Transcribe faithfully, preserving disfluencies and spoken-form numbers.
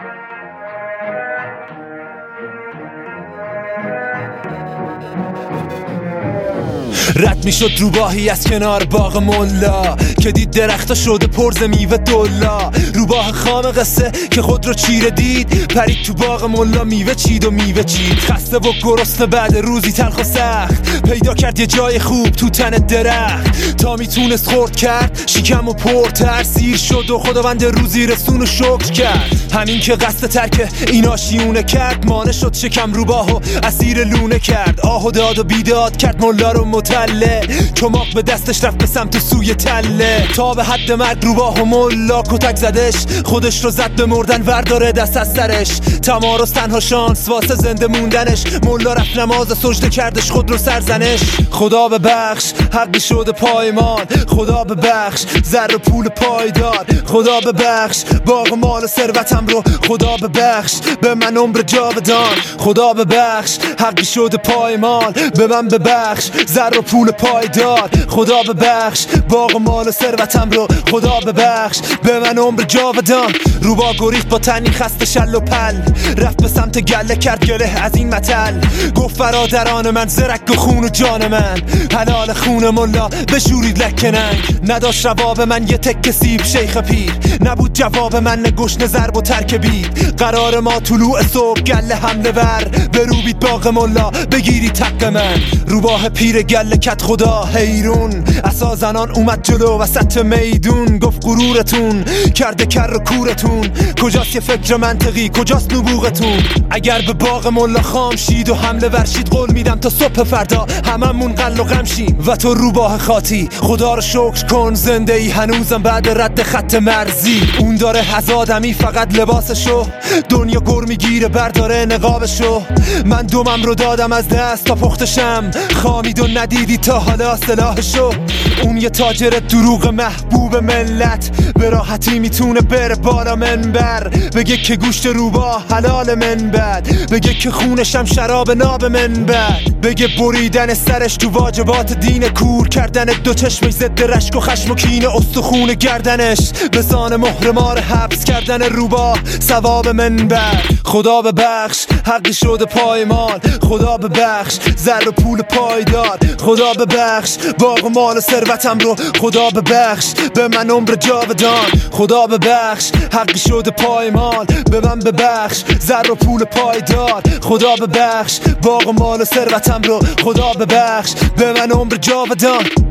رد میشد روباهی از کنار باغ ملا که دید درختا شده پرز میوه دلا. روباه خام قصه که خود رو چیره دید، پرید تو باغ ملا میوه چید و میوه چید. خسته و گرسنه بعد روزی تلخ و سخت، پیدا کرد یه جای خوب تو تن درخت تا میتونست خورد کرد شکم و پرتر. سیر شد و خداوند روزی رسون و شکر کرد. همین که قصد ترک اینا شیونه کرد، مانه شد شکم روباه و اسیر لونه کرد. آه و داد و بیداد کرد ملا رو متله، چماق به دستش رفت به سمت سوی تله. تا به حد مرگ روباه و ملا کتک زدش، خودش رو زد به مردن ورداره دست از سرش. تمارز تنها شانس واسه زنده موندنش، ملا رفت نماز سجده کردش خود رو سرزنش. خدا ببخش حقی شده پایمان، خدا ببخش زر و پول پایدار، خدا ببخش باغ مال و ثروتم رو، خدا ببخش به من عمر جاودان. خدا ببخش حقی شده پایمان، به من ببخش زر و پول پایدار، خدا ببخش باغ مال و ثروتم رو، خدا ببخش به من عمر جاودان. روباه گریخت با تنی خسته شل و پل، رفت به سمت گله کرد گله از این متل. گفت برادران من زرک و خون و جان من، حلال خون ملا بشورید لکننگ. نداشت رواب من یه تک سیب شیخ پیر، نبود جواب من گشنه ضرب و ترکبید. قرار ما طلوع صبح گله حمله ور، بروبید باغ ملا بگیری تق من. روباه پیر گله کت خدا حیرون، عصا زنان اومد جلو وسط میدون. گفت غرورتون کرده کر و کورتون، کجاست یه فکر منطقی کجاست نبوغتون؟ اگر به باغ ملا خام شید و حمله ورشید، قول میدم تا صبح فردا هممون قل و غم شیم. و تو روباه خاطی خدا رو شکر کن، زنده ای هنوزم بعد رد خط مرزی. اون داره از آدمی فقط لباسشو، دنیا گر میگیره برداره نقابشو. من دومم رو دادم از دست تا پختشم، خامید و ندیدی تا حالا سلاحشو. اون یه تاجر دروغ محبوب ملت، به راحتی میتونه بره بالا منبر، بگه که گوشت روباه حلال من بد، بگه که خونشم شراب ناب من بد، بگه بریدن سرش تو واجبات دین، کور کردن دو چشمش ضد رشک و خشم و کین استخون گردنش، بسان مهر مار حبس کردن روباه ثواب من بد. خدا ببخش حقی شده پایمان، خدا ببخش زر و پول پایدار، خدا ببخش باغ و مال و ثروتم رو، خدا ببخش به من عمر جاودان. خدا ببخش حقی شده پایمان، به من ببخش زر و پول پایدار، خدا ببخش باغ و مال و ثروتم رو، خدا ببخش به من عمر جاودان.